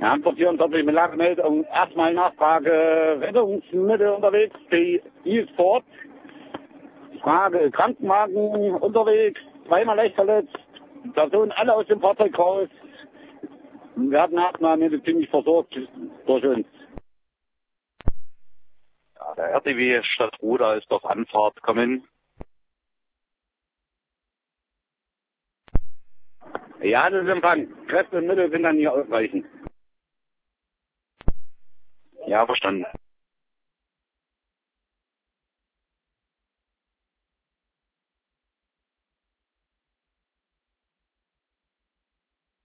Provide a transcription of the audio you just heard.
Ja, Antwort 44 mit Lagemeldung. Erstmal Nachfrage Rettungsmittel unterwegs, die E-Sport. Frage Krankenwagen unterwegs, zweimal leicht verletzt, Personen alle aus dem Fahrzeug raus. Wir werden erstmal medizinisch versorgt durch uns. Ja, der RTW Stadtroda ist auf Anfahrt, kommen. Ja, das ist Empfang. Kräfte und Mittel sind dann hier ausreichend. Ja, verstanden.